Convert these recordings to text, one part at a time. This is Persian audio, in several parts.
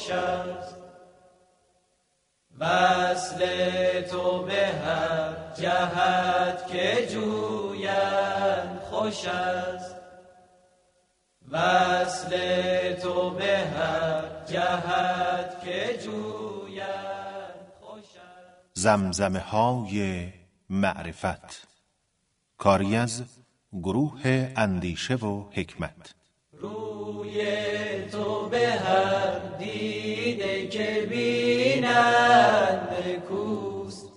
خوش است. وصل تو به هر جهت که جویند خوش است. وصل تو به هر جهت که جویند خوش است. زمزمه های معرفت، کاری از گروه اندیشه و حکمت. روی تو به هر دیده که بینند نکوست.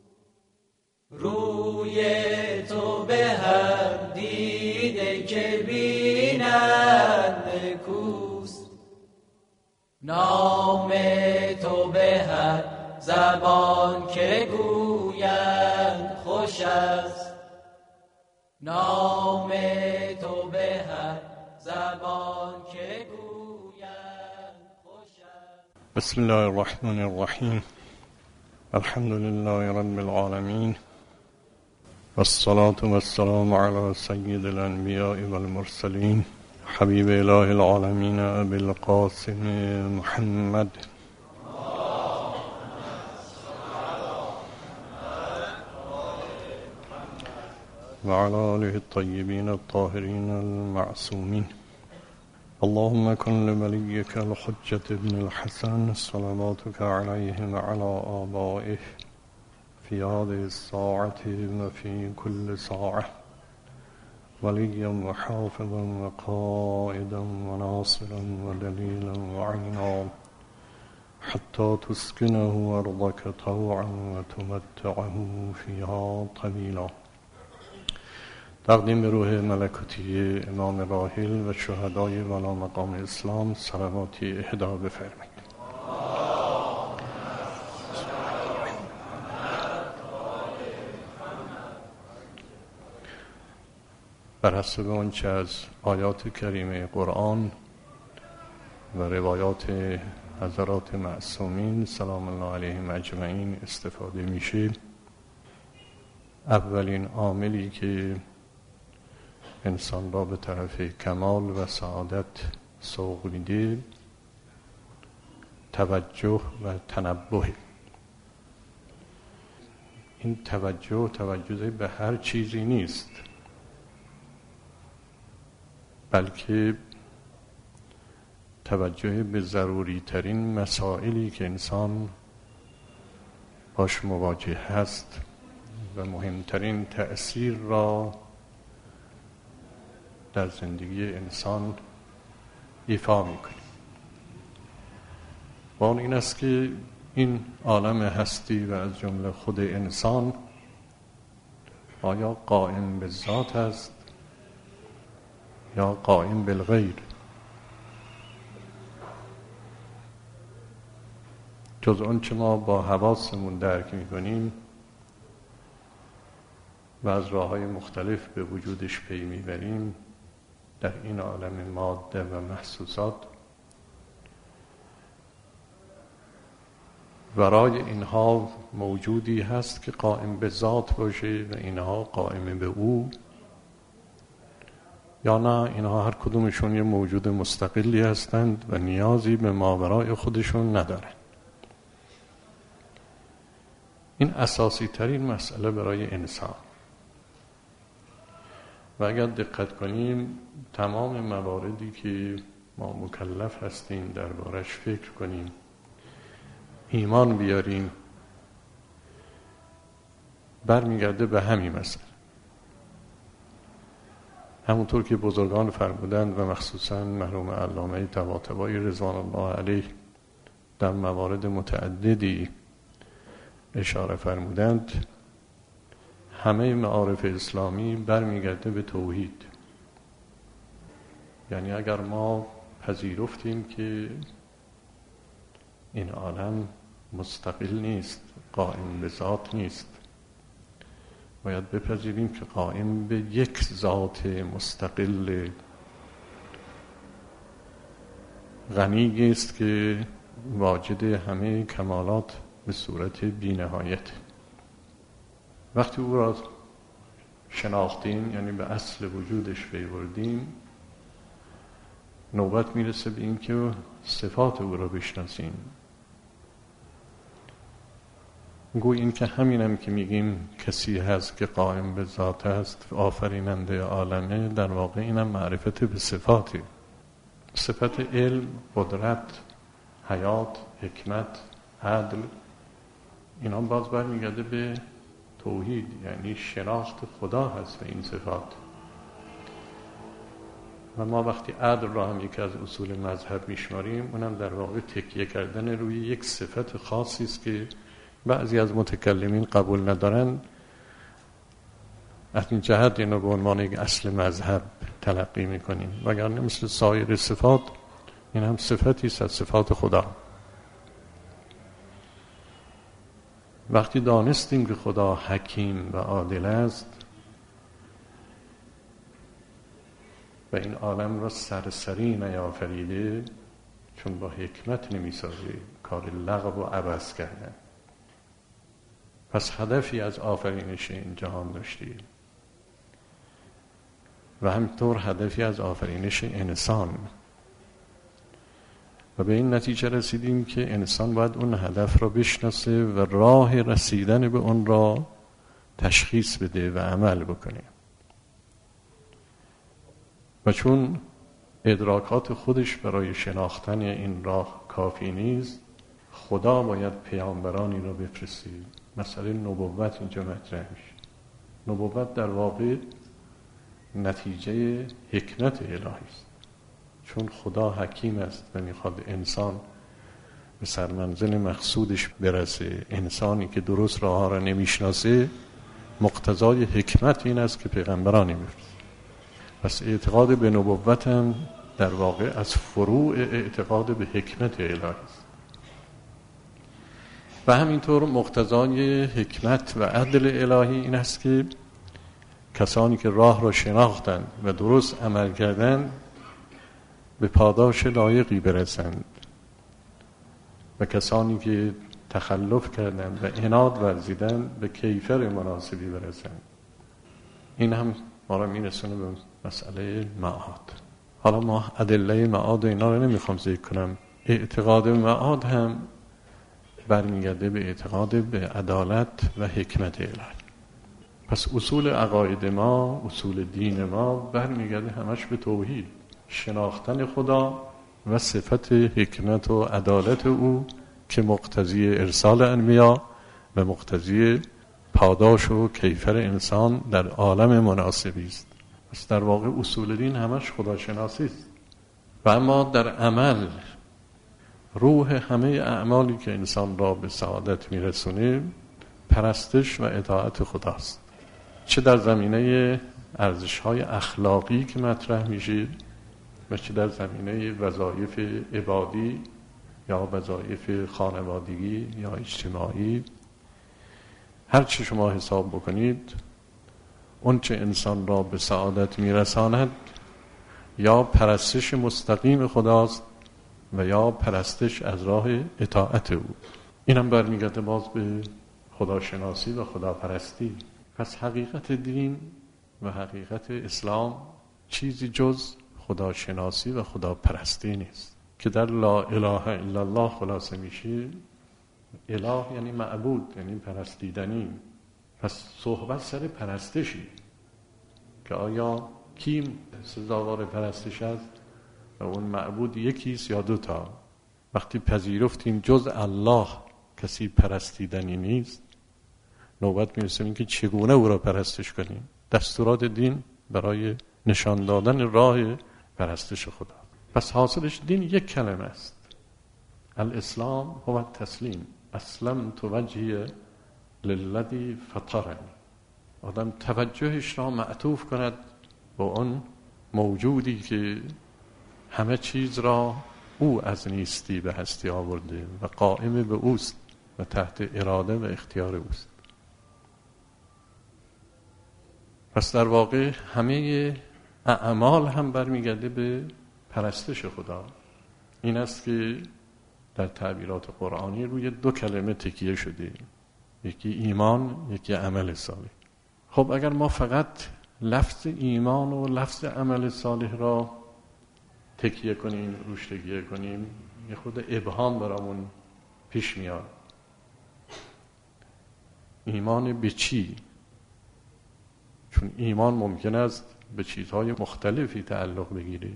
روی تو به هر دیده که بینند نکوست. نام تو به هر زبان که گویند خوش است. نام تو به هر زبان که گویند خوش است. بسم الله الرحمن الرحیم. الحمد لله رب العالمین والصلاة والسلام علی سید الانبیاء والمرسلین حبیب اله العالمین ابی القاسم محمد وعلى آله الطيبين الطاهرين المعصومين. اللهم كن لوليك الحجة ابن الحسن صلواتك عليه وعلى آبائه في هذه الساعة وفي كل ساعة وليا وحافظا وقائدا وناصرا ودليلا وعينا حتى تسكنه أرضك طوعا وتمتعه فيها طويلا. تقدیم به روح ملکوتی امام راحل و شهدای والا مقام اسلام صلواتی اهدا بفرمایید. بر حسب آنچه از آیات کریمه قرآن و روایات حضرات معصومین سلام الله علیهم اجمعین استفاده میشه، اولین عاملی که انسان را به طرف کمال و سعادت سوق میده توجه و تنبه. این توجه به هر چیزی نیست، بلکه توجه به ضروری ترین مسائلی که انسان باش مواجه هست و مهمترین تأثیر را در زندگی انسان ایفا میکنیم. و اون این است که این عالم هستی و از جمله خود انسان آیا قائم به ذات است یا قائم بالغیر؟ جز اون چه ما با حواسمون درک میکنیم و از راه‌های مختلف به وجودش پی میبریم در این عالم ماده و محسوسات، ورای اینها موجودی هست که قائم به ذات باشه و اینها قائم به او، یا نه اینها هر کدومشون یه موجود مستقلی هستند و نیازی به ماورای خودشون ندارن. این اساسی ترین مسئله برای انسان. و اگر دقت کنیم تمام مواردی که ما مکلف هستیم دربارش فکر کنیم، ایمان بیاریم، برمیگرده به همین مسئله. همونطور که بزرگان فرمودند و مخصوصا مرحوم علامه طباطبایی رضوان الله علیه در موارد متعددی اشاره فرمودند، همه معارف اسلامی برمیگرده به توحید. یعنی اگر ما پذیرفتیم که این عالم مستقل نیست، قائم به ذات نیست، باید بپذیریم که قائم به یک ذات مستقل غنی است که واجد همه کمالات به صورت بی‌نهایت. وقتی او را شناختیم، یعنی به اصل وجودش پی بردیم، نوبت میرسه به این که صفات او را بشناسیم. گوی این که همینم که میگیم کسی هست که قائم به ذات است، آفریننده عالمه، در واقع اینم معرفت به صفاتی. صفت علم، قدرت، حیات، حکمت، عدل، اینا باز برمیگرده به توحید، یعنی شناخت خدا هست به این صفات. و ما وقتی عدل را هم یکی از اصول مذهب میشماریم، اونم در واقع تکیه کردن روی یک صفت خاصی است که بعضی از متکلمین قبول ندارن. از این جهت اینو به عنوان یک اصل مذهب تلقی میکنیم، وگرنه مثل سایر صفات این هم صفتی است از صفات خدا. وقتی دانستیم که خدا حکیم و عادل است و این عالم را سرسری نیافریده، چون با حکمت نمیسازه، کار لغو و عبث کردن. پس هدفی از آفرینش این جهان داشتیم و همینطور هدفی از آفرینش انسان، و به این نتیجه رسیدیم که انسان باید اون هدف را بشناسه و راه رسیدن به اون را تشخیص بده و عمل بکنه. و چون ادراکات خودش برای شناختن این راه کافی نیست، خدا باید پیامبرانی را بفرسته. مسئله نبوت اینجا مطرح میشه. نبوت در واقع نتیجه حکمت الهی است، چون خدا حکیم است و میخواد انسان به سرمنزل مقصودش برسه. انسانی که درست راه ها را نمیشناسه، مقتضای حکمت این است که پیغمبرانی بفرسته. پس اعتقاد به نبوت هم در واقع از فروع اعتقاد به حکمت الهی است. و همینطور مقتضای حکمت و عدل الهی این است که کسانی که راه را شناختند و درست عمل کردند به پاداش لایقی برسند و کسانی که تخلف کردند و عناد ورزیدند به کیفر مناسبی برسند. این هم ما را میرسونه به مسئله معاد. حالا ما ادله معاد و اینا رو نمیخوام ذکر کنم. اعتقاد به معاد هم برمیگرده به اعتقاد به عدالت و حکمت الهی. پس اصول عقاید ما، اصول دین ما برمیگرده همش به توحید، شناختن خدا و صفت حکمت و عدالت او که مقتضی ارسال انبیا و مقتضی پاداش و کیفر انسان در عالم مناسبی است. پس در واقع اصول دین همش خداشناسی است. و اما در عمل روح همه اعمالی که انسان را به سعادت میرسونه پرستش و اطاعت خداست، چه در زمینه ارزش‌های اخلاقی که مطرح میشه و چه در زمینه وظایف عبادی یا وظایف خانوادگی یا اجتماعی. هر چه شما حساب بکنید، اون چه انسان را به سعادت میرساند یا پرستش مستقیم خداست و یا پرستش از راه اطاعت او. اینم برمیگرده باز به خداشناسی و خداپرستی. پس حقیقت دین و حقیقت اسلام چیزی جز خداشناسی و خداپرستی نیست که در لا اله الا الله خلاصه میشه. اله یعنی معبود، یعنی پرستیدنی. پس صحبت سر پرستشی که آیا کیم سزاوار پرستش است و اون معبود یکیست یا دوتا. وقتی پذیرفتیم جز الله کسی پرستیدنی نیست، نوبت میرسیم که چگونه او را پرستش کنیم. دستورات دین برای نشان دادن راه پرستش خدا. پس حاصلش دین یک کلمه است: الاسلام هو التسلیم. اسلمت وجهی للذی فطرنی. آدم توجهش را معطوف کند به اون موجودی که همه چیز را او از نیستی به هستی آورده و قائم به اوست و تحت اراده و اختیار اوست. پس در واقع همه اعمال هم برمیگرده به پرستش خدا. این است که در تعبیرات قرآنی روی دو کلمه تکیه شده، یکی ایمان، یکی عمل صالح. خب اگر ما فقط لفظ ایمان و لفظ عمل صالح را تکیه کنیم، روش تکیه کنیم، یه خود ابهام برامون پیش میاد. ایمان به چی؟ چون ایمان ممکن است به چیزهای مختلفی تعلق بگیره.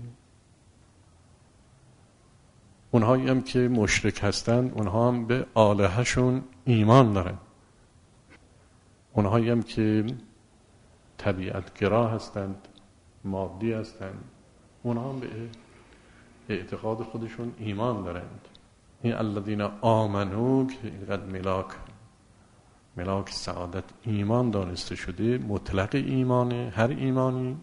اونهایی هم که مشرک هستند اونها هم به الههشون ایمان دارن. اونهایی هم که طبیعتگرا هستند، مادی هستند، اونها هم به اعتقاد خودشون ایمان دارند. این الذین آمنو که اینقدر ملاک سعادت ایمان دانسته شده، مطلق ایمانه، هر ایمانی،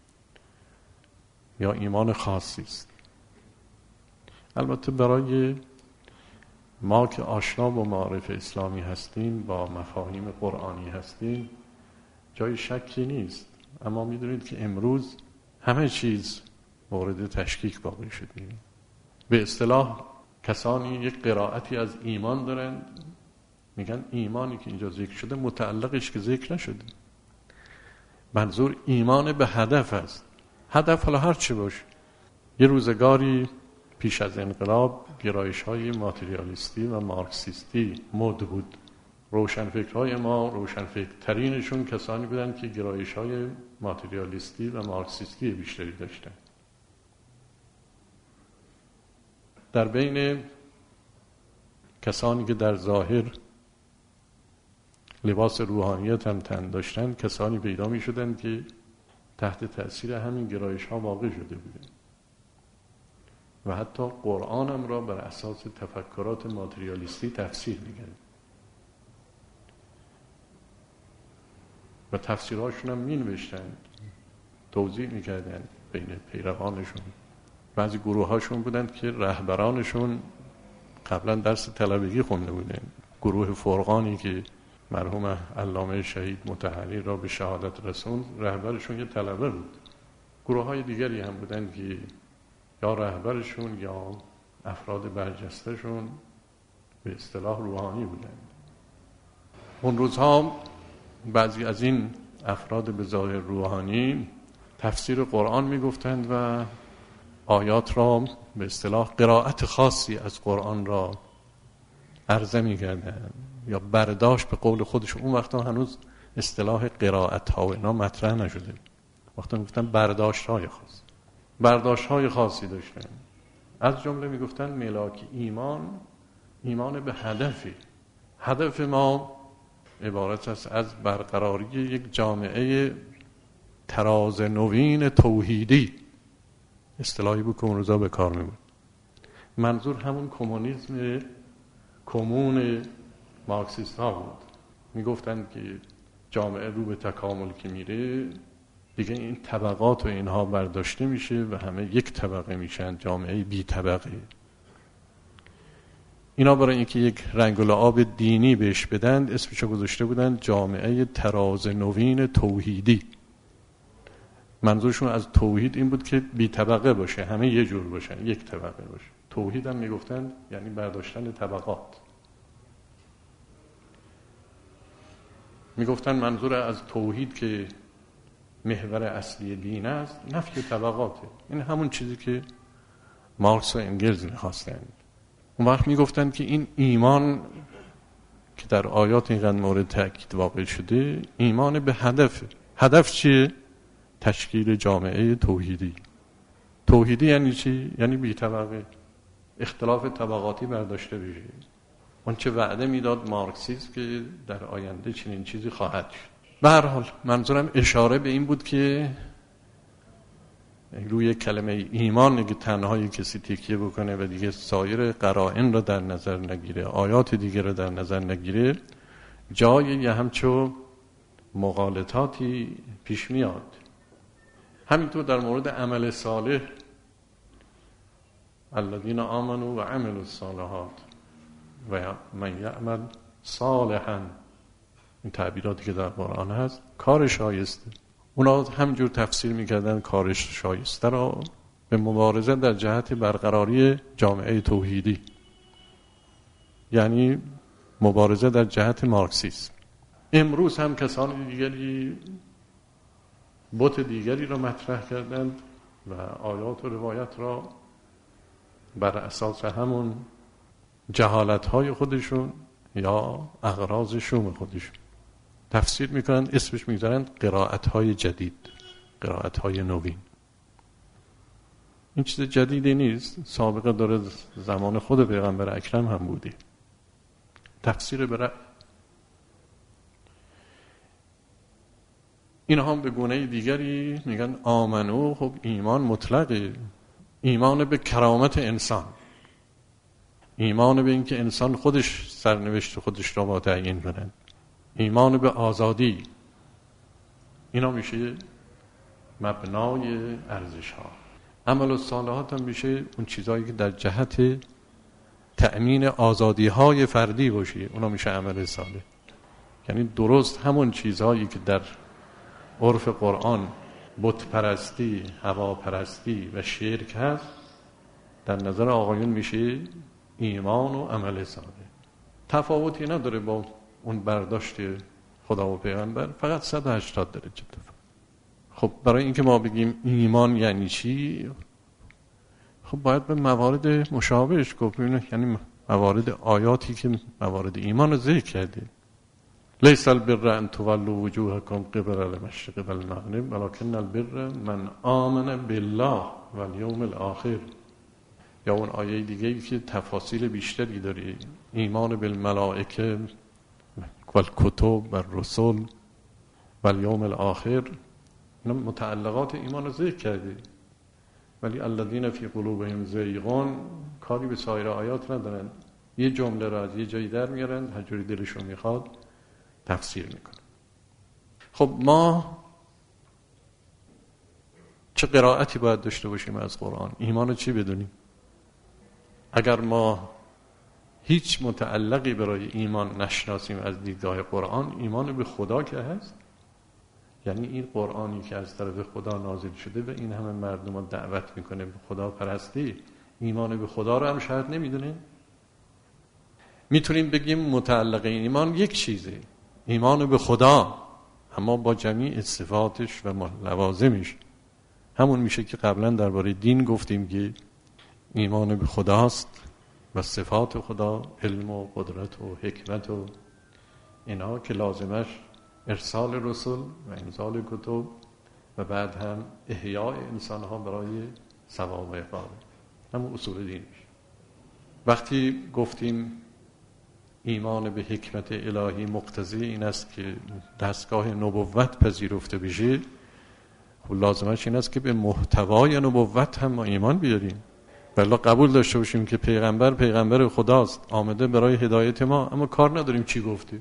یا ایمان خاصی است. البته برای ما که آشنا با معارف اسلامی هستیم، با مفاهیم قرآنی هستیم، جای شکی نیست. اما میدونید که امروز همه چیز مورد تشکیک واقع شده. به اصطلاح کسانی یک قرائتی از ایمان دارند، میگن ایمانی که اینجا ذکر شده متعلقش که ذکر نشده. منظور ایمان به هدف است. هدف حالا هر چی باشه. یه روزگاری پیش از انقلاب گرایش‌های ماتریالیستی و مارکسیستی مد بود. روشنفکرهای ما، روشنفکرترینشون کسانی بودن که گرایش‌های ماتریالیستی و مارکسیستی بیشتری داشتن. در بین کسانی که در ظاهر لباس روحانیت هم تن داشتن، کسانی پیدا می شدن که تحت تأثیر همین گرایش ها واقع شده بودن و حتی قرآن هم را بر اساس تفکرات ماتریالیستی تفسیر می کردن و تفسیرهاشون هم می نوشتن، توضیح می کردن بین پیروانشون. بعضی گروه هاشون بودن که رهبرانشون قبلا درس طلبگی خونده بودن. گروه فرقانی که مرحوم علامه شهید مطهری را به شهادت رسوند، رهبرشون یه طلبه بود. گروه های دیگری هم بودن که یا رهبرشون یا افراد برجستهشون به اصطلاح روحانی بودن. اون روزها بعضی از این افراد به ظاهر روحانی تفسیر قرآن میگفتند و آیات را به اصطلاح قرائت خاصی از قرآن را عرضه می‌کردند یا برداشت به قول خودشون. اون وقتا هنوز اصطلاح قرائت ها و اینا مطرح نشده. وقتا میگفتن برداشت های خاصی داشتن. از جمله میگفتن ملاک ایمان به هدفی. هدف ما عبارت است از برقراری یک جامعه تراز نوین توحیدی. اصطلاحی بود که اون روزا به کار میبود. منظور همون کمونیسم کمون مارکسیست ها بود. میگفتند که جامعه رو به تکامل که میره دیگه این طبقات و اینها برداشته میشه و همه یک طبقه میشن، جامعه بی طبقه. اینا برای اینکه یک رنگ و لعاب دینی بهش بدن اسمشو گذاشته بودن جامعه تراز نوین توحیدی. منظورشون از توحید این بود که بی طبقه باشه، همه یه جور باشن، یک طبقه باشه. توحید هم میگفتن یعنی برداشتن طبقات. میگفتن منظور از توحید که محور اصلی دین است نفی طبقاته. این همون چیزی که مارکس و انگلز میخواستند. اون وقت میگفتن که این ایمان که در آیات اینقدر مورد تأکید واقع شده ایمان به هدفه. هدف چیه؟ تشکیل جامعه توحیدی. توحیدی یعنی چی؟ یعنی بی طبقه، اختلاف طبقاتی برداشته بشه. اون چه وعده میداد مارکسیسم که در آینده چنین چیزی خواهد شد. به هر حال منظورم اشاره به این بود که روی کلمه ایمان اگه تنهایی کسی تکیه بکنه و دیگه سایر قرائن را در نظر نگیره، آیات دیگه را در نظر نگیره، جای یه همچو مغالطاتی پیش میاد. همینطور در مورد عمل صالح، الذین آمنوا و عملوا الصالحات و من یعمل صالحا، این تعبیراتی که در قرآن هست، کار شایسته. اونا همجور تفسیر میکردن کار شایسته را به مبارزه در جهت برقراری جامعه توحیدی، یعنی مبارزه در جهت مارکسیسم. امروز هم کسان دیگری بت دیگری را مطرح کردند و آیات و روایت را بر اساس همون جهالت‌های خودشون یا اغراض شوم خودشون تفسیر میکنن، اسمش میذارن قرائت‌های جدید، قرائت‌های نوین. این چیز جدیدی نیست، سابقه داره، زمان خود پیغمبر اکرم هم بوده. تفسیر برای این هم به گونه دیگری میگن آمنو. خب ایمان مطلقه، ایمان به کرامت انسان، ایمان به اینکه انسان خودش سرنوشت خودش را با تعیین کنه، ایمان به آزادی، اینا میشه مبنای ارزش ها. عمل و صالحات هم میشه اون چیزایی که در جهت تأمین آزادی های فردی باشه، اونا میشه عمل صالح. یعنی درست همون چیزهایی که در عرف قرآن بت پرستی، هوا پرستی و شرک هست، در نظر آقایون میشه ایمان و عمل صالح. تفاوتی نداره با اون برداشت خدا و پیغمبر، فقط 180 درجه تفاوت. خب برای اینکه ما بگیم ایمان یعنی چی، خب باید به موارد مشابهش گفت، یعنی موارد آیاتی که موارد ایمان رو ذکر کرده. لیس البر ان تولوا وجوهکم قبل المشرق والمغرب ولکن البر من آمن بالله والیوم الاخر. یا اون آیه دیگه که تفاصیل بیشتری داره، ایمان بالملائکه والکتب والرسل والیوم الاخر، اینا متعلقات ایمان رو ذکر کرده. ولی الذین فی قلوبهم زیغ کاری به سایر آیات ندارن، یه جمله را از یه جایی در میارن، هر جوری دلشون میخواد تفسیر میکنن. خب ما چه قرائتی باید داشته باشیم از قرآن؟ ایمان رو چی بدونیم؟ اگر ما هیچ متعلقی برای ایمان نشناسیم از دیدگاه قرآن، ایمان به خدا که هست، یعنی این قرآنی که از طرف خدا نازل شده و این همه مردم رو دعوت میکنه به خدا پرستی، ایمان به خدا رو هم شاید نمیدونه. میتونیم بگیم متعلق ایمان یک چیزه، ایمان به خدا، اما با جمیع صفاتش و لوازمش. همون میشه که قبلا درباره دین گفتیم که ایمان به خداست و صفات خدا، علم و قدرت و حکمت و اینا که لازمش ارسال رسول و انزال کتب و بعد هم احیاء انسان ها برای ثواب و عقاب، همون اصول دینش. وقتی گفتیم ایمان به حکمت الهی مقتضی این است که دستگاه نبوت پذیرفته بشه، خب لازمش این است که به محتوای نبوت هم ما ایمان بیاریم. بلا قبول داشته باشیم که پیغمبر خداست، آمده برای هدایت ما، اما کار نداریم چی گفته.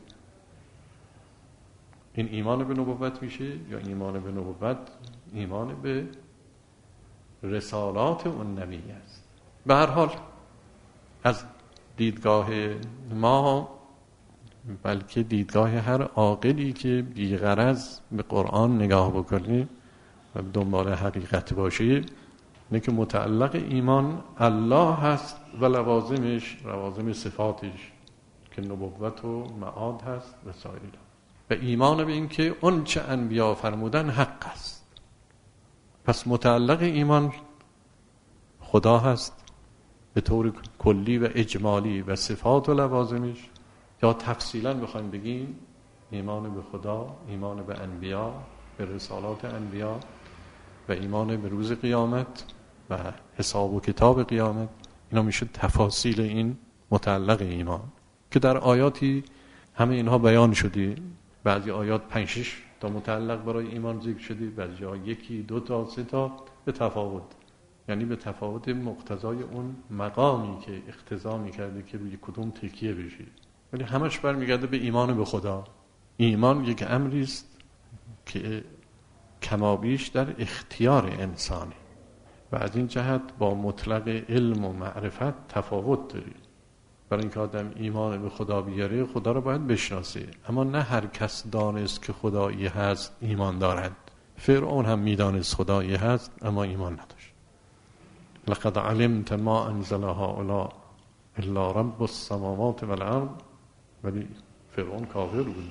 این ایمان به نبوت میشه یا ایمان به نبوت ایمان به رسالات اون نبی است. به هر حال از دیدگاه ما، بلکه دیدگاه هر عاقلی که بی‌غرض به قرآن نگاه بکنه و دنبال حقیقت باشه، اینه که متعلق ایمان الله هست و لوازمش، لوازم صفاتش که نبوت و معاد هست و سایر. و ایمان به این که اون چه انبیا فرمودن حق است. پس متعلق ایمان خدا هست به طور کلی و اجمالی و صفات و لوازمش، یا تفصیلا بخوایم بگیم ایمان به خدا، ایمان به انبیا، به رسالات انبیا و ایمان به روز قیامت و حساب و کتاب قیامت. اینا میشه تفاصیل این متعلق ایمان که در آیاتی همه اینها بیان شده. بعضی آیات 5-6 تا متعلق برای ایمان ذکر شده، بعضی جا 1، 2 تا 3 تا به تفاوت، یعنی به تفاوت مقتضای اون مقامی که اقتضا میکرده که روی کدوم تکیه بشه. ولی همش برمیگرده به ایمان به خدا. ایمان یک امری است که کمابیش در اختیار انسانه و از این جهت با مطلق علم و معرفت تفاوت داره. برای اینکه آدم ایمان به خدا بیاره، خدا رو باید بشناسه، اما نه هر کس دانست که خدایی هست ایمان دارد. فرعون هم میدانست خدایی هست اما ایمان نداشت. لقد علمت ما انزل هؤلاء الا رب السماوات والارض، ولی فرعون کافر بود.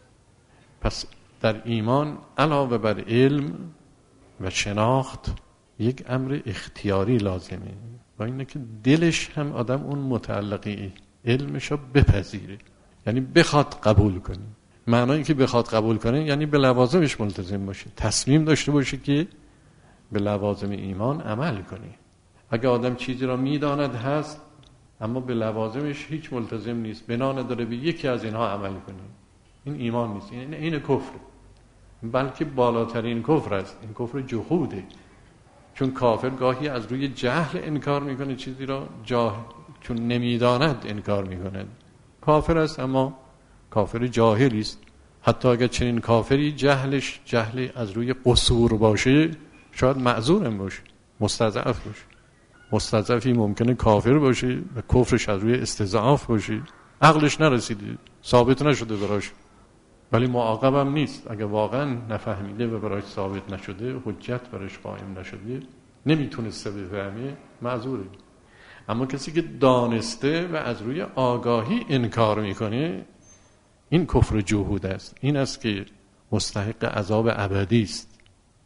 پس در ایمان علاوه بر علم و شناخت یک امر اختیاری لازمه، و اینه که دلش هم آدم اون متعلقی علمشو بپذیره، یعنی بخواد قبول کنه. معنای این که بخواد قبول کنه یعنی به لوازمش ملتزم باشه، تصمیم داشته باشه که به لوازم ایمان عمل کنه. اگه آدم چیزی را میداند هست اما به لوازمش هیچ ملتزم نیست، بنا نداره به یکی از اینها عمل کنه، این ایمان نیست، این کفر، بلکه بالاترین کفر است. این کفر جحوده، چون کافر گاهی از روی جهل انکار میکنه چیزی را، چون نمیداند انکار میکنه. کافر است اما کافر جاهلی است. حتی اگر چنین کافری جهلش جهل از روی قصور باشه، شاید معذورم باشه، مستضعف باشه. مستضعفی ممکنه کافر باشه و کفرش از روی استضعاف باشه، عقلش نرسیده، ثابت نشده براش، ولی معاقب هم نیست. اگر واقعا نفهمیده و براش ثابت نشده، حجت براش قائم نشده، نمیتونسته بفهمه، معذوره. اما کسی که دانسته و از روی آگاهی انکار میکنه، این کفر جهود است. این است که مستحق عذاب ابدی است.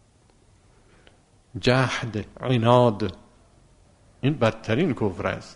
جهد، عناد، این بدترین کفر است.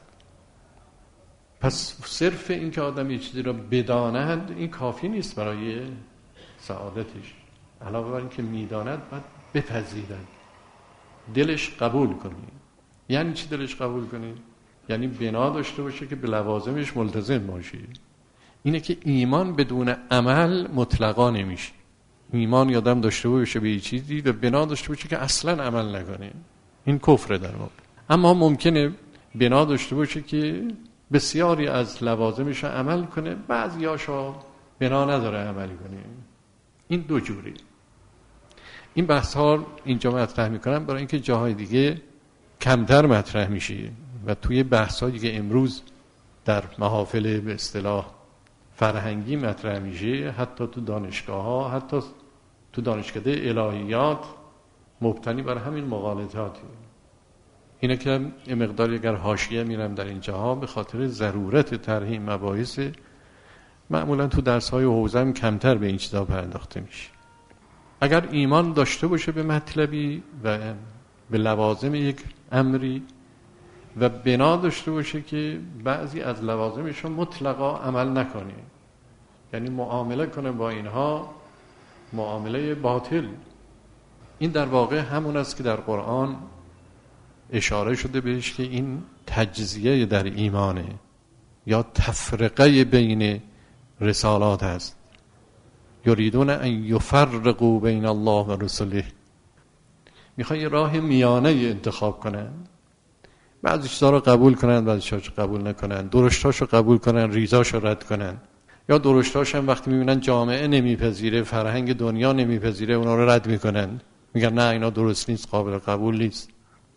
پس صرف این که آدم یه چیزی را بداند این کافی نیست برای سعادتش. علاوه بر این که میداند باید بپذیرد، دلش قبول کنه. یعنی چی دلش قبول کنه؟ یعنی بنا داشته باشه که به لوازمش ملتزم باشه. اینه که ایمان بدون عمل مطلقا نمیشه. ایمان یادم داشته باشه به یه چیزی و بنا داشته باشه که اصلا عمل نکنه، این کفر در واقع. اما ممکنه بنا داشته باشه که بسیاری از لوازمش عمل کنه، بعضیاشو بنا نداره عمل کنه. این دو جوری. این بحث ها اینجا مطرح میکنم برای اینکه جاهای دیگه کمتر مطرح میشه و توی بحث هایی که امروز در محافل به اصطلاح فرهنگی مطرح میشه، حتی تو دانشگاه ها، حتی تو دانشکده الهیات، مبتنی بر همین مغالطاتی. اینه که مقداری اگر حاشیه میرم در اینجاها به خاطر ضرورت طرح این مباحث، معمولا تو درس‌های حوزه هم کمتر به این چیزا پرداخته میشه. اگر ایمان داشته باشه به مطلبی و به لوازم یک امری و بنا داشته باشه که بعضی از لوازمش رو مطلقا عمل نکنه، یعنی معامله کنه با اینها معامله باطل، این در واقع همون است که در قرآن اشاره شده بهش که این تجزیه در ایمانه یا تفرقه بین رسالات است. یریدون ان یفرقوا بین الله و رسله، میخوان یه راه میانه انتخاب کنن، بعضی چیزا رو قبول کنن، بعضی چیزا رو قبول نکنن، درشتاشو قبول کنن، ریزاشو رد کنن، یا درشتاش هم وقتی میبینن جامعه نمیپذیره، فرهنگ دنیا نمیپذیره، اونا رو رد میکنن، میگن نه اینا درست نیست، قابل قبول نیست.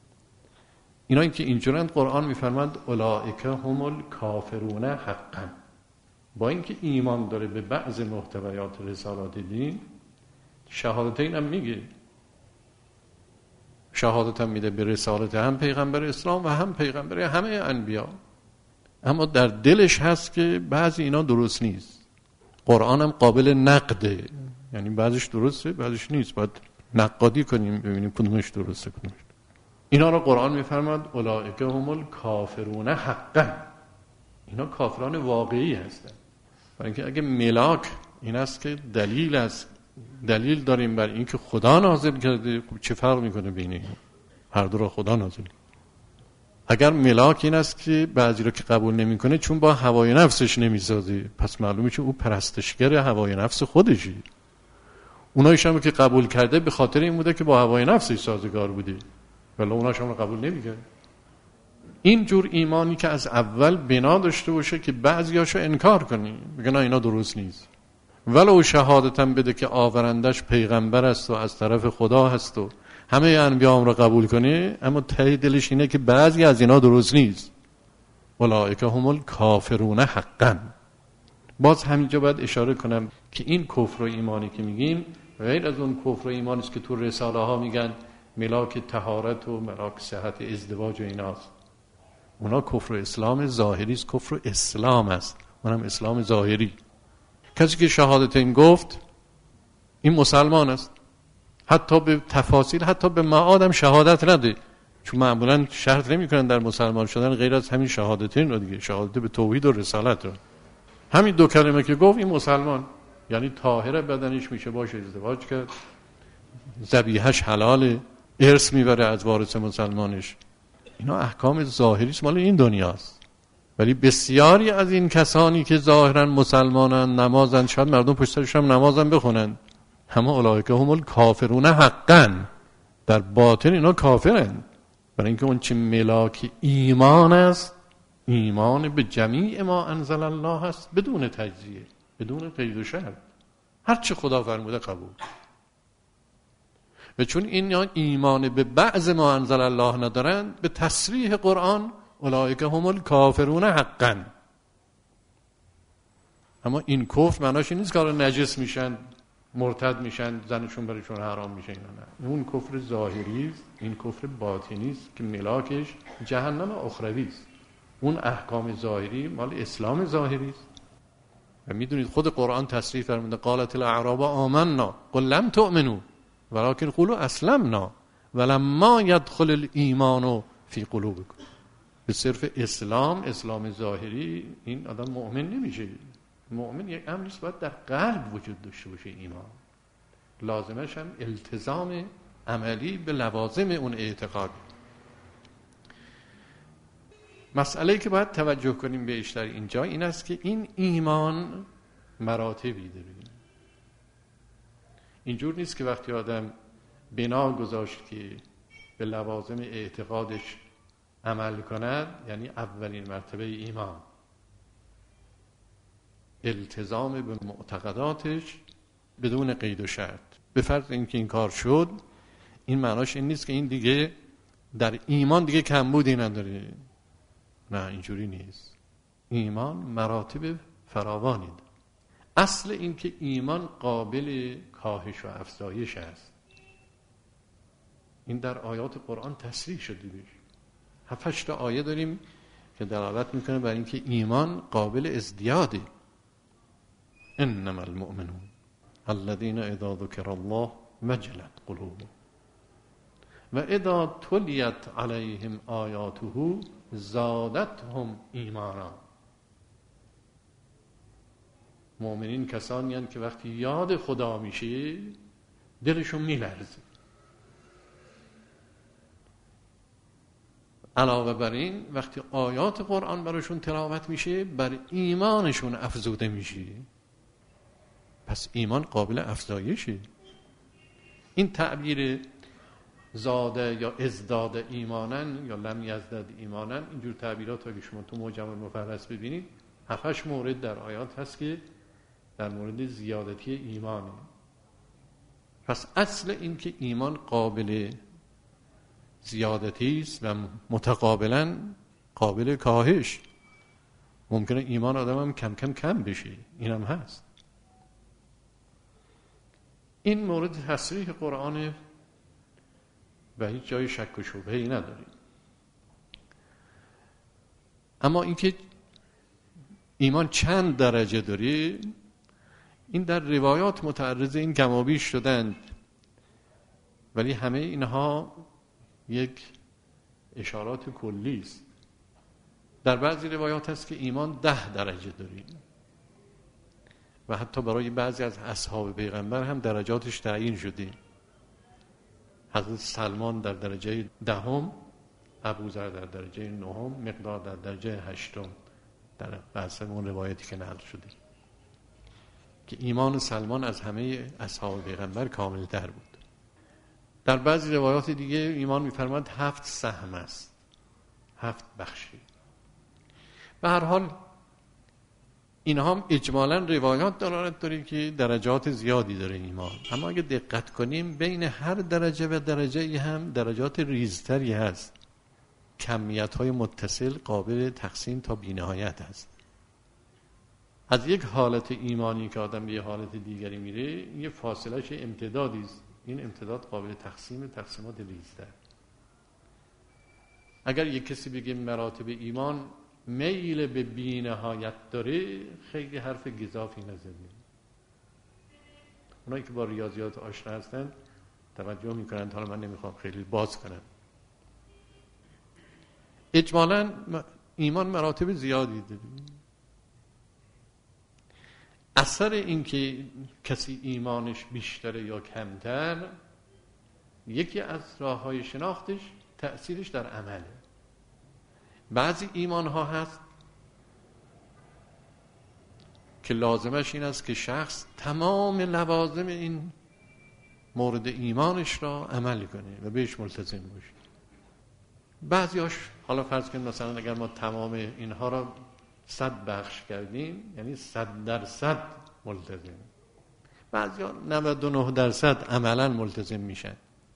اینا که اینجورند قرآن میفرماد اولئک هم الکافرون حقا. با اینکه ایمان داره به بعض محتویات رسالات دین، شهادتین هم میگه، شهادت هم میده به رسالت هم پیغمبر اسلام و هم پیغمبر همه انبیا، اما در دلش هست که بعضی اینا درست نیست. قرآن هم قابل نقده، یعنی بعضیش درسته بعضیش نیست، باید نقادی کنیم ببینیم کدومش درسته کدومش. اینا رو قرآن میفرماد اولئک هم الکافرون حقا، اینا کافران واقعی هستن. برای اینکه اگه ملاک این است که دلیل داریم بر اینکه خدا نازل کرده، خب چه فرق میکنه بین این؟ هر دو را خدا نازل. اگر ملاک این است که بعضی رو که قبول نمیکنه چون با هوای نفسش نمیسازه، پس معلومه که او پرستشگر هوای نفس خودشه. اونایش هم که قبول کرده به خاطر این بوده که با هوای نفسش سازگار بوده، ولی اوناش هم رو قبول نمیکنه. این جور ایمانی که از اول بنا داشته باشه که بعضیاشو انکار کنی، بگه نه اینا درست نیست، ولو شهادتم بده که آورندش پیغمبر است و از طرف خدا هست و همه انبیا هم رو قبول کنه، اما ته دلش اینه که بعضی از اینا درست نیست. اولئک هم الکافرون حقا. باز همینجا باید اشاره کنم که این کفر و ایمانی که میگیم غیر از اون کفر و ایمانی است که تو رساله ها میگن ملاک طهارت و ملاک صحت ازدواج و ایناست. اونا کفر و اسلام ظاهری است، کفر و اسلام است، اونم اسلام ظاهری. کسی که شهادتین گفت این مسلمان است، حتی به تفاصیل، حتی به معادم شهادت نده، چون معمولا شرط نمی‌کنن در مسلمان شدن غیر از همین شهادتین رو دیگه، شهادت به توحید و رسالت رو. همین دو کلمه که گفت این مسلمان، یعنی طاهر بدنش میشه، باشه ازدواج کرد، ذبیحه‌اش حلاله، ارث میبره از وارث مسلمانش. اینا احکام ظاهری است، مال این دنیاست. ولی بسیاری از این کسانی که ظاهرا مسلمانن، نمازن، شاید مردم پشت سرشون هم نمازن بخونن، همه اولئک هم الکافرون حقا، در باطن اینا کافرن. برای اینکه اون چه ملاک ایمان است، ایمان به جمیع ما انزل الله است، بدون تجزیه، بدون قید و شرط، هر چه خدا فرموده قبول. و چون این ایمان به بعض ما انزل الله ندارن، به تصریح قرآن اولئک هم الکافرون حقا. اما این کفر معناش نیست که نجس میشن، مرتد میشن، زنشون برایشون حرام میشه، اینا نه. اون کفر ظاهری است، این کفر باطنی است که ملاکش جهنم اخروی است. اون احکام ظاهری مال اسلام ظاهری است. و میدونید خود قرآن تصریح فرموده قالت الاعراب آمنا قل لم تؤمنوا ولكن قولوا اسلمنا ولما يدخل الايمان في قلوبكم. به صرف اسلام ظاهری این آدم مؤمن نمیشه. مؤمن یک امریست باید در قلب وجود داشته باشه ایمان. لازمش هم التزام عملی به لوازم اون اعتقاد. مسئله‌ای که باید توجه کنیم بهش در اینجا این است که این ایمان مراتبی داره. اینجور نیست که وقتی آدم بنا گذاشت که به لوازم اعتقادش عمل کند، یعنی اولین مرتبه ایمان التزام به معتقداتش بدون قید و شرط. به فرض اینکه این کار شد، این معناش این نیست که این دیگه در ایمان دیگه کمبودی نداره. نه، اینجوری نیست. ایمان مراتب فراوانی داره. اصل این که ایمان قابل کاهش و افزایش است، این در آیات قرآن تصریح شده بیش 7-8 تا آیه داریم که دلالت میکنه بر اینکه ایمان قابل ازدیاده. انما المؤمنون الذين اذا ذكر الله وجلت قلوبهم و اذا تلیت علیهم آیاته زادتهم ایمانا. مؤمنین کسانی هستند که وقتی یاد خدا میشه دلشون میلرزه. علاوه بر این وقتی آیات قرآن براشون تلاوت میشه بر ایمانشون افزوده میشه. پس ایمان قابل افزایشه. این تعبیر زاده یا ازداد ایمانن یا لم یزداد ایمانن، اینجور تعبیرات رو که شما تو معجم المفرس ببینید 7-8 مورد در آیات هست که در مورد زیادتی ایمانه. پس اصل این که ایمان قابل زیادتی است و متقابلا قابل کاهش. ممکنه ایمان آدم هم کم کم کم بشه، این هم هست. این مورد تصریح قرآن و هیچ جای شک و شبهه‌ای نداریم. اما اینکه ایمان چند درجه داره، این در روایات متعرض این کمابیش شدند، ولی همه اینها یک اشارات کلی است. در بعضی روایات هست که ایمان 10 درجه داره و حتی برای بعضی از اصحاب پیغمبر هم درجاتش تعیین شده. حضرت سلمان در درجه 10، ابوذر در درجه 9، مقداد در درجه 8 در بعضی اون روایتی که نقل شده که ایمان سلمان از همه اصحاب پیغمبر کامل تر بود. در بعضی روایات دیگه ایمان می‌فرماد 7 سهم است، 7 بخشی. به هر حال اینها هم اجمالاً روایات دلالت داره که درجات زیادی داره ایمان. اما اگه دقت کنیم بین هر درجه و درجه‌ای هم درجات ریزتری هست. کمیت‌های متصل قابل تقسیم تا بی‌نهایت هست. از یک حالت ایمانی که آدم به یه حالت دیگری میره، یه فاصله‌اش امتدادی است. این امتداد قابل تقسیمات ریزتر. اگر یک کسی بگه مراتب ایمان میل به بی‌نهایت داره، خیلی حرف گزافی نزده. اونایی که با ریاضیات آشنا هستن توجه میکنند. حالا من نمیخوام خیلی باز کنم. اجمالاً ایمان مراتب زیادی داره. اثر این که کسی ایمانش بیشتره یا کمتر، یکی از راه‌های شناختش تأثیرش در عمله. بعضی ایمان ها هست که لازمش این است که شخص تمام لوازم این مورد ایمانش را عمل کنه و بهش ملتزم باشه. بعضیاش حالا فرض کنید مثلا اگر ما تمام اینها را 100 بخش کردیم یعنی 100% ملتزم، بعضیا 99% عملا ملتزم میشن.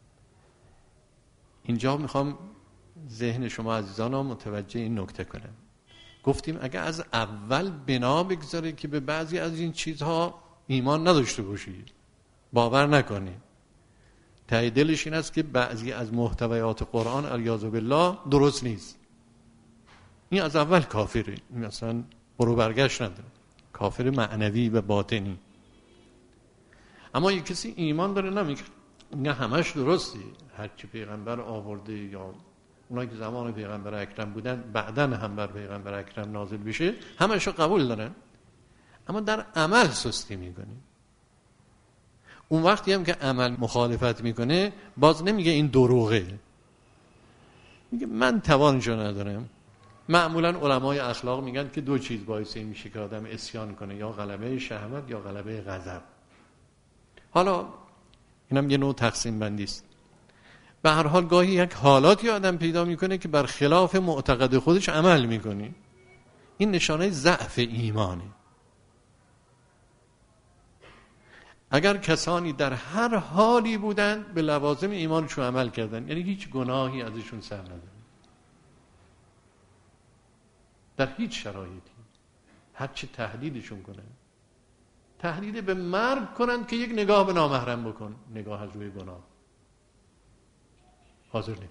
اینجا میخوام ذهن شما عزیزان را متوجه این نکته کنم. گفتیم اگر از اول بنا بگذاره که به بعضی از این چیزها ایمان نداشته باشی، باور نکنی، ته دلش این است که بعضی از محتویات قرآن علیاذ بالله درست نیست، این از اول کافره، این اصلا برو برگشت نداره، کافر معنوی و باطنی. اما یک کسی ایمان داره نمیگه همش درستی، هرچی پیغمبر آورده یا اونایی که زمان پیغمبر اکرم بودن بعدن هم بر پیغمبر اکرم نازل بشه همشو قبول دارن، اما در عمل سستی میکنه. اون وقتی هم که عمل مخالفت میکنه باز نمیگه این دروغه، میگه من توانشو ندارم. معمولا علمای اخلاق میگن که دو چیز باعث این میشه که آدم عصیان کنه، یا غلبه شهوت یا غلبه غضب. حالا اینم یه نوع تقسیم بندی است. به هر حال گاهی یک حالاتی آدم پیدا میکنه که بر خلاف معتقد خودش عمل میکنه، این نشانه ضعف ایمانه. اگر کسانی در هر حالی بودن به لوازم ایمانشون عمل کردن، یعنی هیچ گناهی ازشون سر نداره در هیچ شرایطی، هر چی تهدیدشون کنن، تهدید به مرگ کنن که یک نگاه به نامحرم بکن، نگاه از روی گناه، حاضر نمیشه.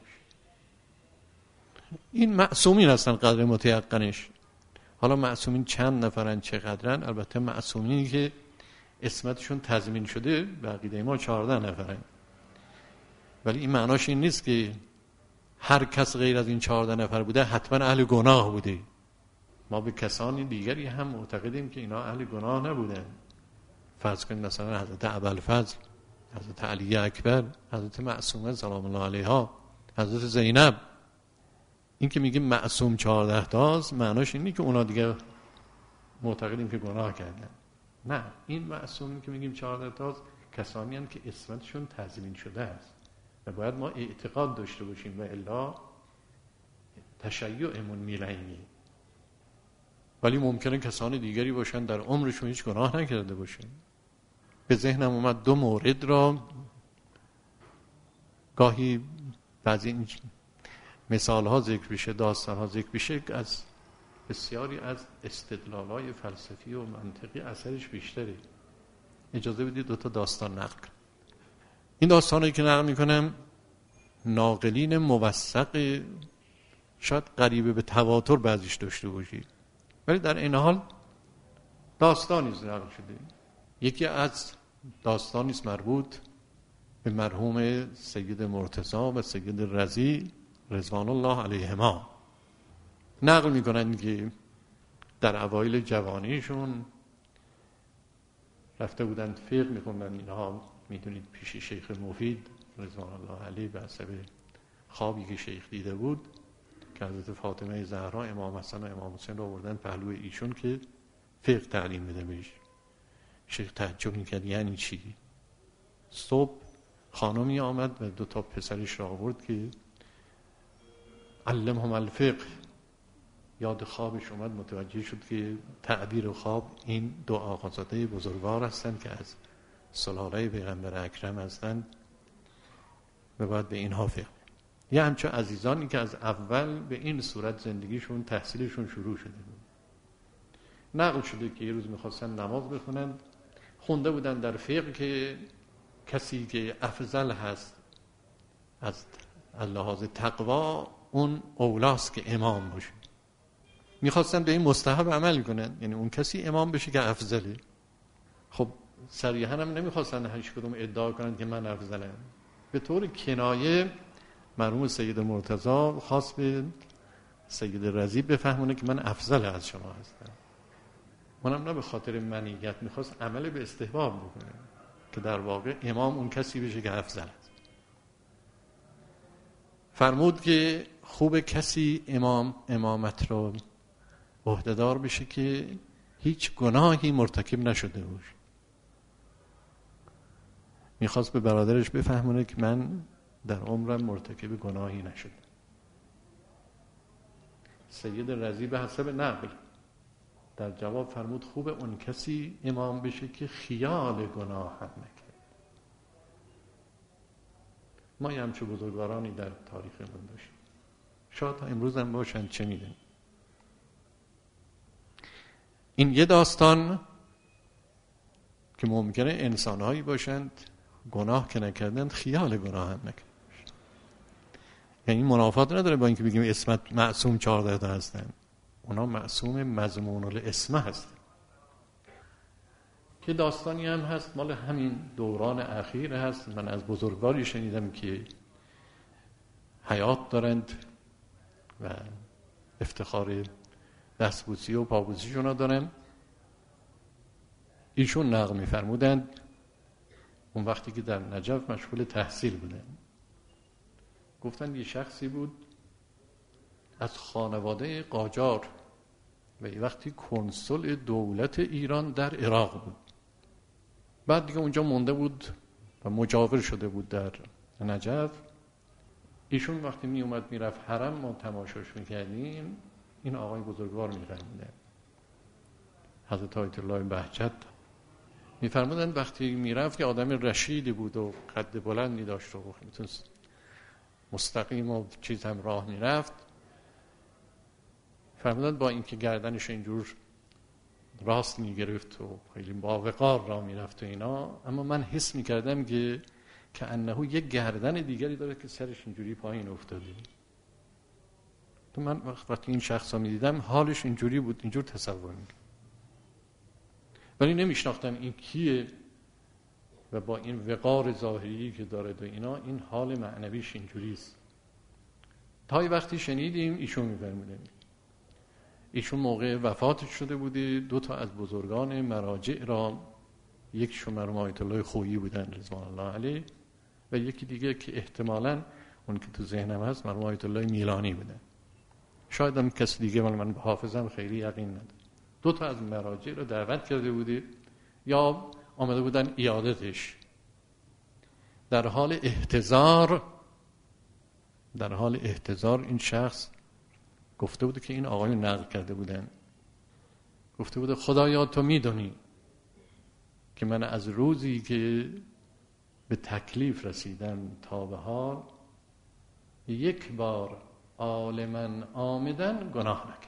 این معصومین هستن قدر متیقنش. حالا معصومین چند نفرن چقدرن؟ البته معصومینی که اسمتشون تضمین شده به عقیده ما 14 نفرن، ولی این معناش این نیست که هر کس غیر از این 14 نفر بوده حتما اهل گناه بوده. ما به کسانی دیگری هم معتقدیم که اینا اهل گناه نبودن. فرض کنید مثلا حضرت ابوالفضل، حضرت علی اکبر، حضرت معصومه سلام الله علیها، حضرت زینب. این که میگیم معصوم 14 تاست معناش اینه که اونا دیگه معتقدیم که گناه کردن. نه، این معصومی که میگیم 14 تاست کسانی هستند که اسمتشون تضمین شده است و باید ما اعتقاد داشته باشیم و الا تشیعمون میلنگی. ولی ممکنه کسان دیگری باشن در عمرشون هیچ گناه نکرده باشن. به ذهنم اومد دو مورد را گاهی بعضی این مثال ها ذکر بشه، داستان ها ذکر بشه، از بسیاری از استدلال‌های فلسفی و منطقی اثرش بیشتره. اجازه بدید دو تا داستان نقل کنم. این داستانی که نقل میکنم ناقلین موثق شاید قریبه به تواتر بعضیش داشته باشید، ولی در این حال داستانی نقل شده. یکی از داستانی است مربوط به مرحوم سید مرتضی و سید رضی رضوان الله علیهما. نقل میکنن که در اوایل جوانیشون رفته بودند فقه میخوندن. اینها میدونید پیش شیخ مفید رضوان الله علیه به حسب خوابی که شیخ دیده بود که حضرت فاطمه زهرا امام حسن و امام حسین رو آوردن پهلوی ایشون که فقه تعلیم بده بهش. شیخ تعجب میکرد یعنی چی؟ صبح خانمی آمد و دو تا پسرش را آورد که علمهم الفقه. یاد خوابش اومد، متوجه شد که تعبیر خواب این دو آقازاده بزرگوار هستند که از سلاله پیغمبر اکرم هستند و باید به اینها فقه. یه همچه عزیزانی که از اول به این صورت زندگیشون تحصیلشون شروع شده بود. نقل شده که یه روز میخواستن نماز بخونند، خونده بودن در فقه که کسی که افضل هست از لحاظ تقوا اون اولاست که امام باشه. میخواستن به این مستحب عمل کنن، یعنی اون کسی امام بشه که افضله. خب صریحا هم نمیخواستن هیچ کدوم ادعا کنن که من افضلم، به طور کنایه مرحوم سید مرتضی خواست به سید رضی بفهمونه که من افضل از شما هستم. اونم نه به خاطر منیت، میخواست عمل به استحباب بکنه که در واقع امام اون کسی بشه که افضل است. فرمود که خوب کسی امامت رو عهده‌دار بشه که هیچ گناهی مرتکب نشده باشه. میخواست به برادرش بفهمونه که من در عمرم مرتکب گناهی نشدم. سید رضی به حسب نقل در جواب فرمود خوب اون کسی امام بشه که خیال گناه هم نکرد. ما یه همچه بزرگوارانی در تاریخمون داشتیم، شاید تا امروز هم باشن، چه میدونیم. این یه داستان که ممکنه انسانهایی باشند گناه که نکردند خیال گناه هم نکرد. یعنی منافات نداره با اینکه بگیم اسمت معصوم 14 تا هستن، اونا معصوم مضمون الاسم هستن. که داستانی هم هست مال همین دوران اخیر هست. من از بزرگواری شنیدم که حیات دارند و افتخار دستبوسی و پابوسیشون رو دارن. ایشون نقل می‌فرمودند اون وقتی که در نجف مشغول تحصیل بودن، گفتن یه شخصی بود از خانواده قاجار و یه وقتی کنسول دولت ایران در عراق بود. بعد دیگه اونجا مونده بود و مجاور شده بود در نجف. ایشون وقتی می اومد میرفت حرم ما تماشاش میکردیم، این آقای بزرگوار میفرمودن، حضرت آیت الله بهجت میفرمودن وقتی میرفت که آدم رشیدی بود و قد بلندی داشت و میتونست مستقیم و چیز هم راه میرفت. فرمودن با اینکه گردنش اینجور راست میگرفت و خیلی با وقار راه میرفت و اینا، اما من حس میکردم که انه یک گردن دیگری داره که سرش اینجوری پایین افتاده. تو من وقتی این شخص رو میدیدم حالش اینجوری بود، اینجور تصور میکردم، ولی نمیشناختم این کیه و با این وقار ظاهری که داره و اینا این حال معنویش اینجوری است. تا یه وقتی شنیدیم ایشون میفرمودن ایشون موقع وفاتش شده بوده، 2 تا از بزرگان مراجع را، یکیشون مرحوم آیت الله خویی بودن رضوان الله علیه و یکی دیگه که احتمالاً اون که تو ذهنم هست مرحوم آیت الله میلانی بودن، شاید هم کسی دیگه من حافظم خیلی یقین ندارم. 2 تا از مراجع را دعوت کرده بوده یا آمده بودن عیادتش. در حال احتضار این شخص گفته بوده که این آقایون نقل کرده بودن، گفته بوده خدایا تو میدونی که من از روزی که به تکلیف رسیدم تا به حال یک بار عالماً آمدن گناه نکردم.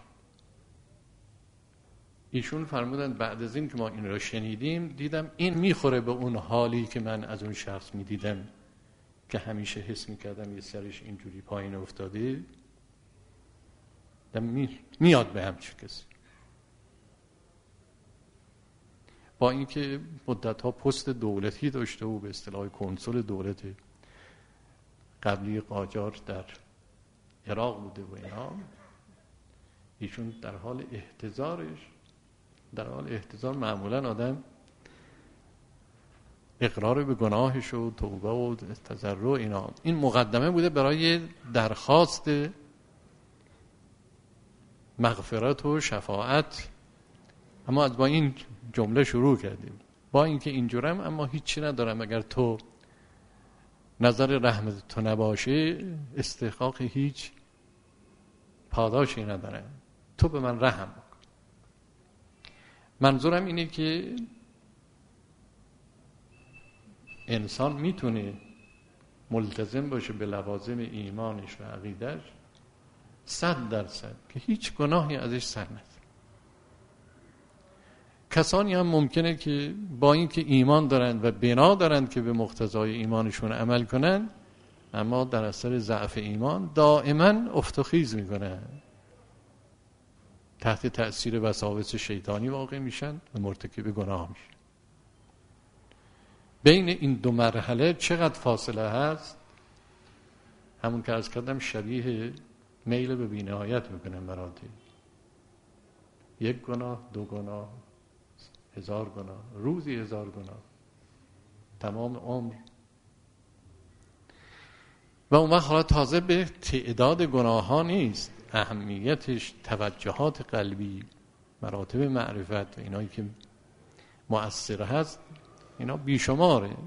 ایشون فرمودن بعد از این که ما این را شنیدیم دیدم این میخوره به اون حالی که من از اون شخص میدیدم که همیشه حس میکردم یه سرش اینجوری پایین افتاده، میاد به همچه کسی. با اینکه مدت‌ها پست دولتی داشته و به اصطلاح کنسول دولت قبلی قاجار در عراق بوده و اینا، ایشون در حال احتضار معمولا آدم اقرار به گناهش و توبه و تضرع اینا، این مقدمه بوده برای درخواست مغفرت و شفاعت. اما از با این جمله شروع کردیم، با اینکه اینجورم اما هیچی ندارم، اگر تو نظر رحمت تو نباشه استحقاق هیچ پاداشی ندارم، تو به من رحم بکن. منظورم اینه که انسان میتونه ملتزم باشه به لوازم ایمانش و عقیدش 100% که هیچ گناهی ازش سر نزنه. کسانی هم ممکنه که با اینکه ایمان دارند و بنا دارند که به مقتضای ایمانشون عمل کنن، اما در اثر ضعف ایمان دائما افت و خیز میکنن، تحت تأثیر وساوس شیطانی واقع میشن و مرتکب گناه میشن. بین این دو مرحله چقدر فاصله هست؟ همون که از کردم شبیه میل به بی‌نهایت میکنه مراتب. 1 گناه، 2 گناه، 1000 گناه، روزی 1000 گناه، تمام عمر. و اون وقت حالا تازه به تعداد گناه ها نیست، اهمیتش توجهات قلبی، مراتب معرفت و اینایی که مؤثر هست، اینا بیشماره.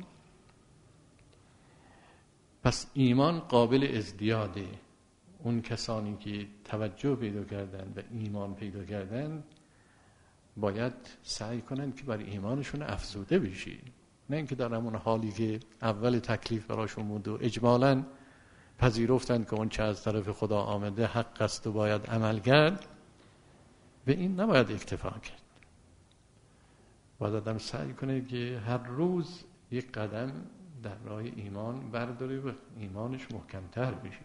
پس ایمان قابل ازدیاده. اون کسانی که توجه پیدا کردن و ایمان پیدا کردن باید سعی کنن که بر ایمانشون افزوده بشی، نه اینکه در همون حالی که اول تکلیف براشون بود و اجمالاً پذیرفتن که اون چه از طرف خدا آمده حق است و باید عمل کرد، به این نباید اکتفا کرد. باید آدم سعی کنه که هر روز یک قدم در راه ایمان برداره و ایمانش محکمتر بشه.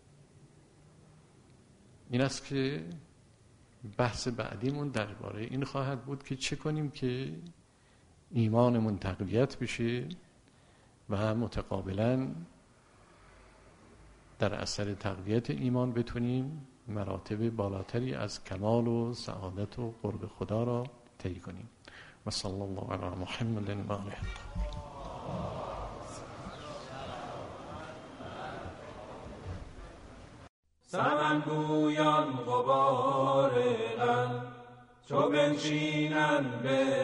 این است که بحث بعدیمون درباره این خواهد بود که چه کنیم که ایمانمون تقویت بشه و متقابلاً در اثر تقویت ایمان بتونیم مراتب بالاتری از کمال و سعادت و قرب خدا را طی کنیم. و صلی الله علی محمد و آله. سمن گویان غبار غم چو بنشینند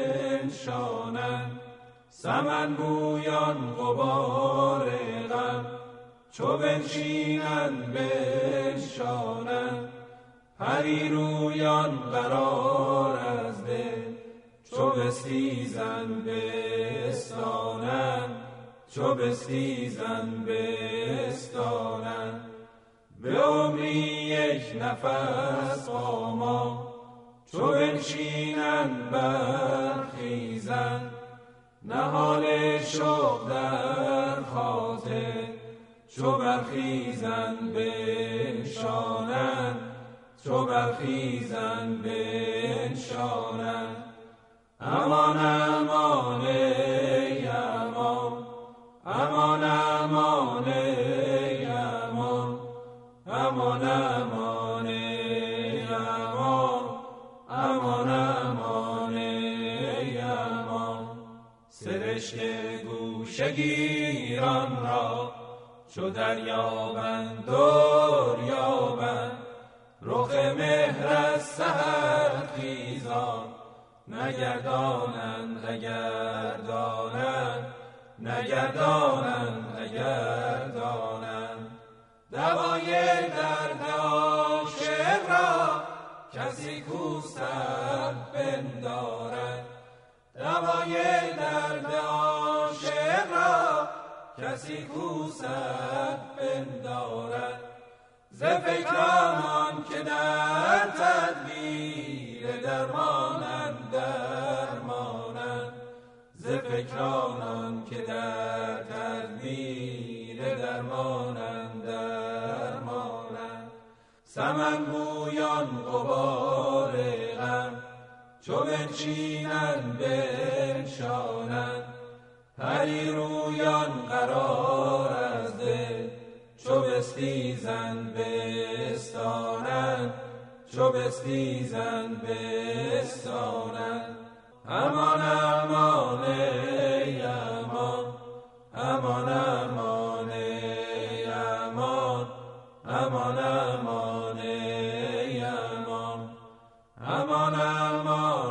بنشانند. سمن گویان غبار غم چو بنشینند بنشانند. پریرویان قرار از دل چو بستیزند بستانند. چو بستیزند بستانند. به عمری یک نفس قاما چو بنشینند برخیزند. نهال شوق در خاطر چو برخیزند بنشانند. چو برخیزند بنشانند. امان امان ای امان، امان امان ای امان، امان امان ای امان، امان امان ای امان. سرشک گوشه گیران را چو دریابند دریابند. رخ مهر از سحر خیزان نگردانند نگردانند. نگردانند نگردانند. دوای درد عاشق را کسی کو سر پندارد. دوای درد عاشق را کسی کو سر پندارد. ز فکرانان که در تدبیر درمانند درمانند. ز فکرانان که در تدبیر درمانند درمانند. سمن گویان غبار غم چو بنشینند بنشانند. پریرویان قرار از دل چو بستیزند بستانند. چو بستیزند بستانند. امان امان ای امان، امان امان ای امان، امان امان ای امان، امان امان